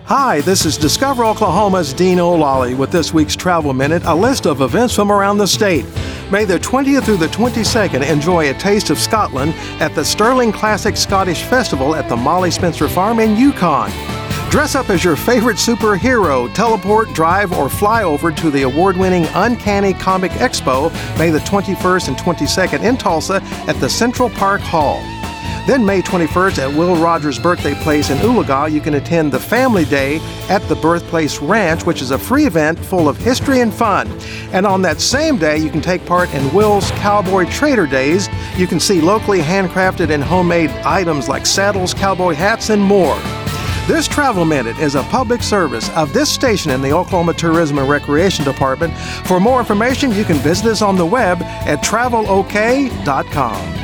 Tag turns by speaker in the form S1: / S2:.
S1: Hi, this is Discover Oklahoma's Dean O'Lally with this week's Travel Minute, a list of events from around the state. May the 20th through the 22nd, enjoy a taste of Scotland at the Sterling Classic Scottish Festival at the Molly Spencer Farm in Yukon. Dress up as your favorite superhero, teleport, drive, or fly over to the award-winning Uncanny Comic Expo May the 21st and 22nd in Tulsa at the Central Park Hall. Then May 21st at Will Rogers' birthday place in Oologah, you can attend the Family Day at the Birthplace Ranch, which is a free event full of history and fun. And on that same day, you can take part in Will's Cowboy Trader Days. You can see locally handcrafted and homemade items like saddles, cowboy hats, and more. This Travel Minute is a public service of this station in the Oklahoma Tourism and Recreation Department. For more information, you can visit us on the web at travelok.com.